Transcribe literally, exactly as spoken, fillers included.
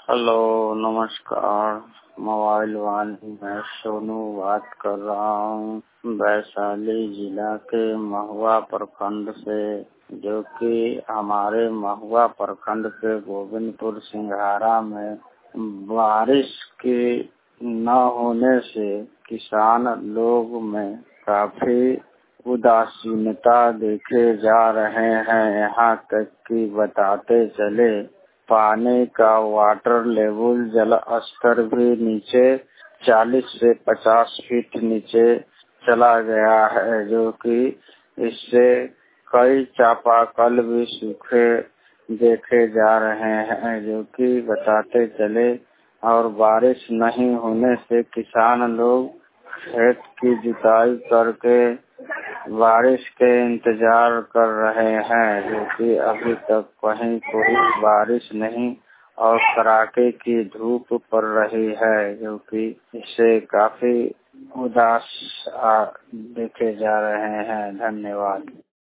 Hello, नमस्कार। Mobile वाणी मैं सोनू बात कर रहा हूँ वैशाली जिला के महुआ प्रखंड से, जो कि हमारे महुआ प्रखंड के गोविंदपुर सिंघाड़ा में बारिश के न होने से किसान लोग में काफी उदासीनता देखे जा रहे हैं। यहाँ तक कि बताते चले पानी का वाटर लेवल जल स्तर भी नीचे चालीस से पचास फीट नीचे चला गया है, जो कि इससे कई चापाकल भी सूखे देखे जा रहे हैं, जो कि बताते चले। और बारिश नहीं होने से किसान लोग खेत की जुताई करके बारिश के इंतजार कर रहे हैं, जो कि अभी तक कहीं कोई बारिश नहीं और कड़ाके की धूप पड़ रही है, जो कि इससे काफी उदास देखे जा रहे हैं। धन्यवाद।